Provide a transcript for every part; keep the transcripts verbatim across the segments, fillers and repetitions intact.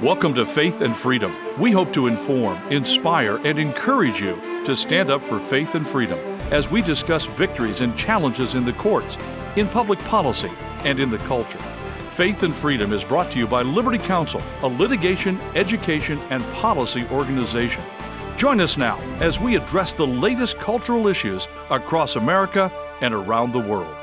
Welcome to Faith and Freedom. We hope to inform, inspire, and encourage you to stand up for faith and freedom as we discuss victories and challenges in the courts, in public policy, and in the culture. Faith and Freedom is brought to you by Liberty Counsel, a litigation, education, and policy organization. Join us now as we address the latest cultural issues across America and around the world.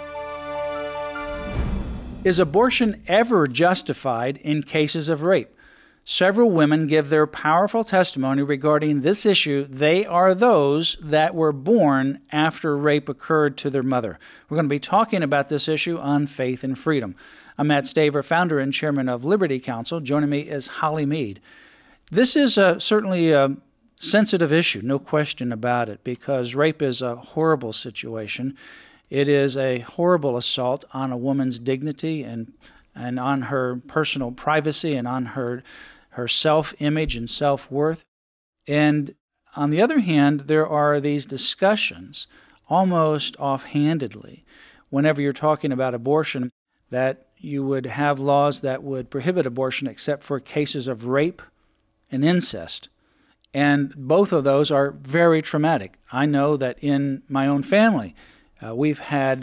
Is abortion ever justified in cases of rape? Several women give their powerful testimony regarding this issue. They are those that were born after rape occurred to their mother. We're going to be talking about this issue on Faith and Freedom. I'm Matt Staver, founder and chairman of Liberty Counsel. Joining me is Holly Mead. This is a, certainly a sensitive issue, no question about it, because rape is a horrible situation. It is a horrible assault on a woman's dignity and and on her personal privacy and on her her self-image and self-worth. And on the other hand, there are these discussions, almost offhandedly, whenever you're talking about abortion, that you would have laws that would prohibit abortion except for cases of rape and incest. And both of those are very traumatic. I know that in my own family, uh, we've had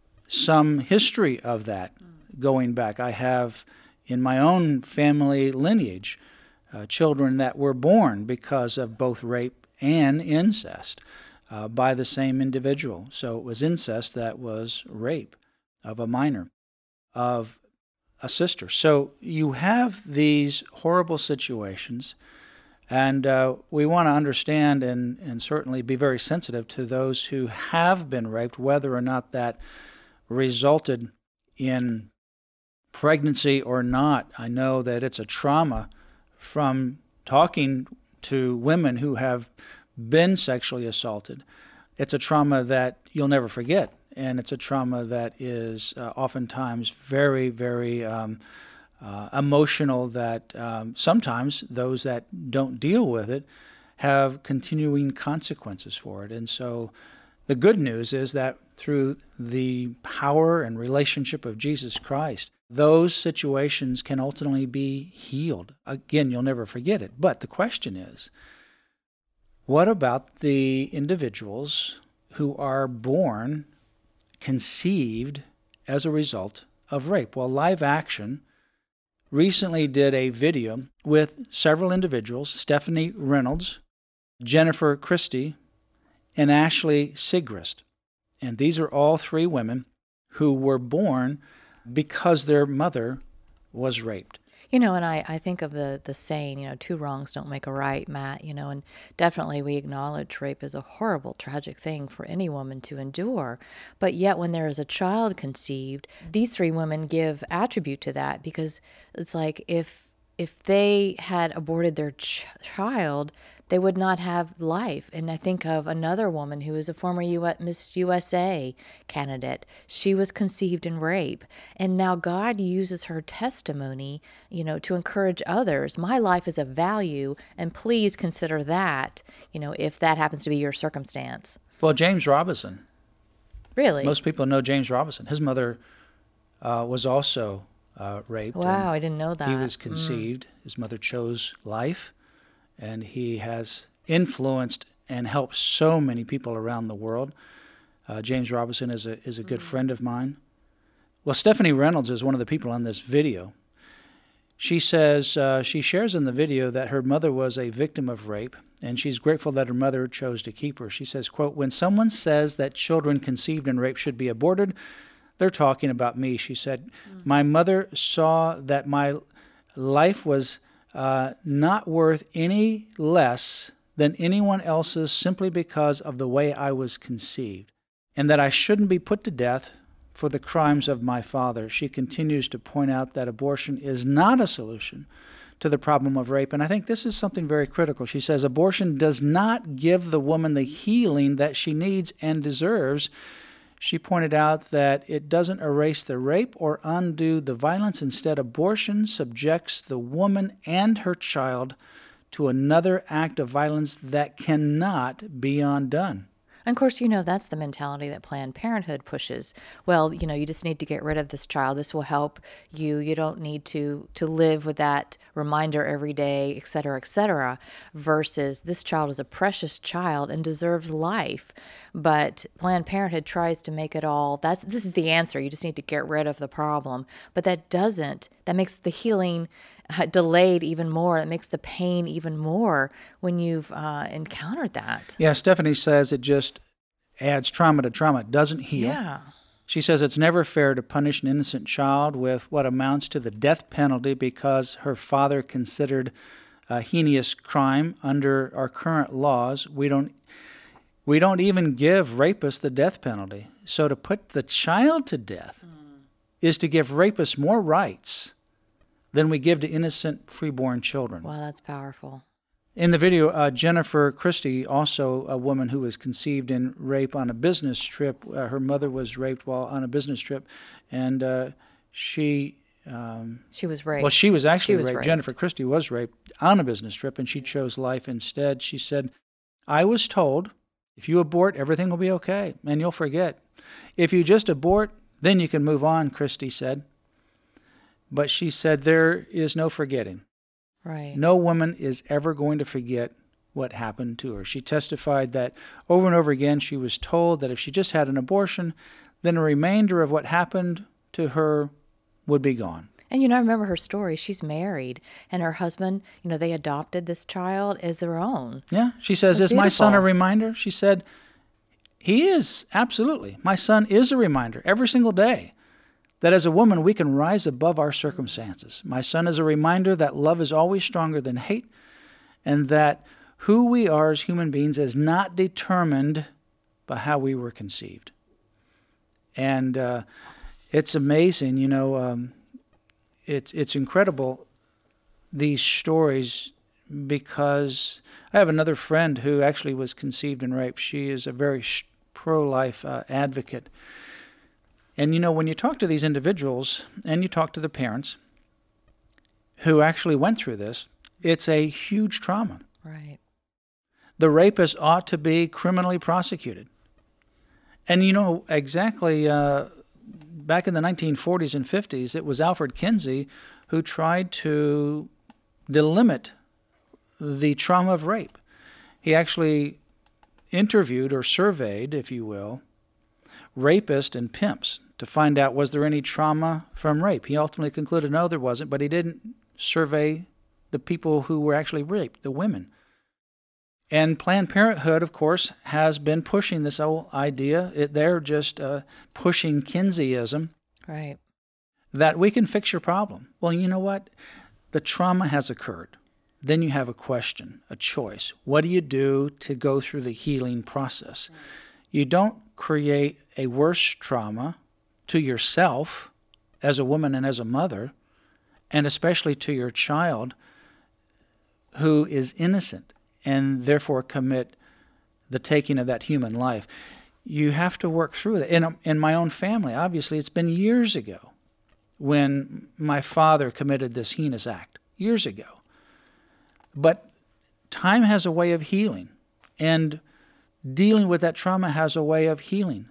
some history of that going back. I have in my own family lineage uh, children that were born because of both rape and incest uh, by the same individual. So it was incest that was rape of a minor, of a sister. So you have these horrible situations, and uh, we want to understand and, and certainly be very sensitive to those who have been raped, whether or not that resulted in pregnancy or not. I know that it's a trauma from talking to women who have been sexually assaulted. It's a trauma that you'll never forget, and it's a trauma that is uh, oftentimes very, very um, uh, emotional, that um, sometimes those that don't deal with it have continuing consequences for it. And so the good news is that through the power and relationship of Jesus Christ, those situations can ultimately be healed. Again, you'll never forget it. But the question is, what about the individuals who are born, conceived as a result of rape? Well, Live Action recently did a video with several individuals, Stephanie Reynolds, Jennifer Christie, and Ashley Sigrist. And these are all three women who were born because their mother was raped. You know, and I, I think of the, the saying, you know, two wrongs don't make a right, Matt, you know, and definitely we acknowledge rape is a horrible, tragic thing for any woman to endure. But yet when there is a child conceived, these three women give attribute to that, because it's like if if they had aborted their ch- child, they would not have life. And I think of another woman who is a former U S Miss U S A candidate. She was conceived in rape. And now God uses her testimony, you know, to encourage others. My life is of value, and please consider that, you know, if that happens to be your circumstance. Well, James Robinson. Really? Most people know James Robinson. His mother uh, was also uh, raped. Wow, I didn't know that. He was conceived. Mm. His mother chose life. And he has influenced and helped so many people around the world. Uh, James Robinson is a is a good mm-hmm. friend of mine. Well, Stephanie Reynolds is one of the people on this video. She says, uh, she shares in the video that her mother was a victim of rape, and she's grateful that her mother chose to keep her. She says, quote, "When someone says that children conceived in rape should be aborted, they're talking about me." She said, mm-hmm. "My mother saw that my life was Uh, not worth any less than anyone else's simply because of the way I was conceived, and that I shouldn't be put to death for the crimes of my father." She continues to point out that abortion is not a solution to the problem of rape, and I think this is something very critical. She says abortion does not give the woman the healing that she needs and deserves. She pointed out that it doesn't erase the rape or undo the violence. Instead, abortion subjects the woman and her child to another act of violence that cannot be undone. And of course, you know, that's the mentality that Planned Parenthood pushes. Well, you know, you just need to get rid of this child. This will help you. You don't need to to live with that reminder every day, et cetera, et cetera, versus this child is a precious child and deserves life. But Planned Parenthood tries to make it all, that's this is the answer. You just need to get rid of the problem. But that doesn't, that makes the healing uh, delayed even more. It makes the pain even more when you've uh, encountered that. Yeah, Stephanie says it just adds trauma to trauma. It doesn't heal. Yeah. She says it's never fair to punish an innocent child with what amounts to the death penalty because her father considered a heinous crime under our current laws. We don't we don't even give rapists the death penalty. So to put the child to death mm. is to give rapists more rights than we give to innocent preborn children. Wow, that's powerful. In the video, uh, Jennifer Christie, also a woman who was conceived in rape on a business trip. Uh, her mother was raped while on a business trip, and uh, she... Um, she was raped. Well, she was actually she was raped. raped. Jennifer Christie was raped on a business trip, and she chose life instead. She said, I was told, if you abort, everything will be okay, and you'll forget. If you just abort, then you can move on, Christie said. But she said there is no forgetting. Right. No woman is ever going to forget what happened to her. She testified that over and over again she was told that if she just had an abortion, then the remainder of what happened to her would be gone. And, you know, I remember her story. She's married, and her husband, you know, they adopted this child as their own. Yeah. She says, is my son a reminder? She said, he is, absolutely. My son is a reminder every single day that as a woman, we can rise above our circumstances. My son is a reminder that love is always stronger than hate, and that who we are as human beings is not determined by how we were conceived. And uh, it's amazing, you know, um, it's it's incredible, these stories, because I have another friend who actually was conceived in rape. She is a very pro-life uh, advocate. And, you know, when you talk to these individuals and you talk to the parents who actually went through this, it's a huge trauma. Right. The rapist ought to be criminally prosecuted. And, you know, exactly uh, back in the nineteen forties and fifties, it was Alfred Kinsey who tried to delimit the trauma of rape. He actually interviewed or surveyed, if you will, rapists and pimps to find out was there any trauma from rape. He ultimately concluded no, there wasn't, but he didn't survey the people who were actually raped, the women. And Planned Parenthood, of course, has been pushing this whole idea. It, they're just uh, pushing Kinseyism. Right. That we can fix your problem. Well, you know what? The trauma has occurred. Then you have a question, a choice. What do you do to go through the healing process? Right. You don't create a worse trauma to yourself as a woman and as a mother, and especially to your child who is innocent and therefore commit the taking of that human life. You have to work through it. In, in my own family, obviously, it's been years ago when my father committed this heinous act, years ago. But time has a way of healing, and dealing with that trauma has a way of healing.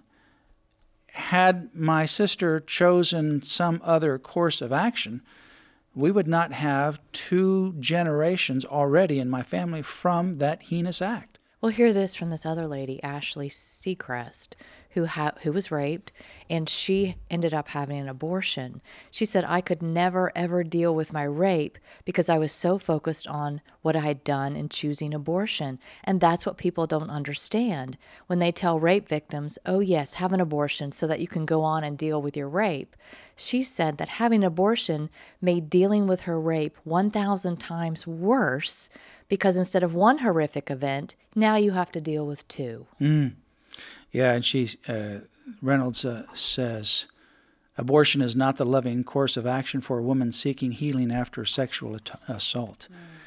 Had my sister chosen some other course of action, we would not have two generations already in my family from that heinous act. We'll hear this from this other lady, Ashley Seacrest, who ha- who was raped, and she ended up having an abortion. She said, I could never, ever deal with my rape because I was so focused on what I had done in choosing abortion. And that's what people don't understand. When they tell rape victims, oh yes, have an abortion so that you can go on and deal with your rape. She said that having an abortion made dealing with her rape one thousand times worse because instead of one horrific event, now you have to deal with two. Mm. Yeah, and she, uh, Reynolds uh, says, abortion is not the loving course of action for a woman seeking healing after sexual at- assault.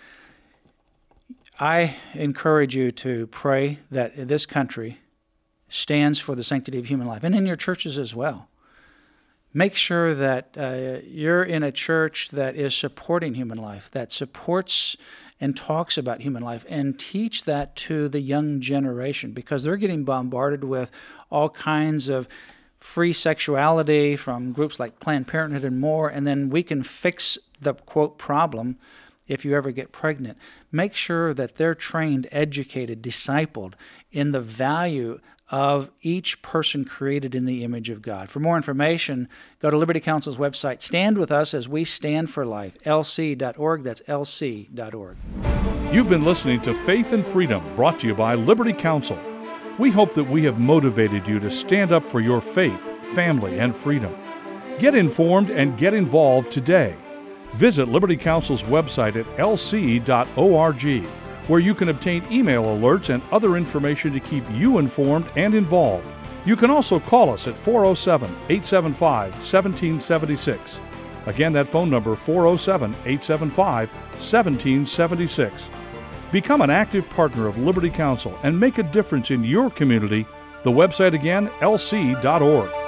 Mm. I encourage you to pray that this country stands for the sanctity of human life, and in your churches as well. Make sure that uh, you're in a church that is supporting human life, that supports and talks about human life, and teach that to the young generation, because they're getting bombarded with all kinds of free sexuality from groups like Planned Parenthood and more, and then we can fix the, quote, problem if you ever get pregnant. Make sure that they're trained, educated, discipled in the value of each person created in the image of God. For more information, go to Liberty Counsel's website. Stand with us as we stand for life. L C dot org. That's L C dot org. You've been listening to Faith and Freedom, brought to you by Liberty Counsel. We hope that we have motivated you to stand up for your faith, family, and freedom. Get informed and get involved today. Visit Liberty Counsel's website at L C dot org, where you can obtain email alerts and other information to keep you informed and involved. You can also call us at four oh seven, eight seven five, one seven seven six. Again, that phone number, four oh seven, eight seven five, one seven seven six. Become an active partner of Liberty Counsel and make a difference in your community. The website again, L C dot org.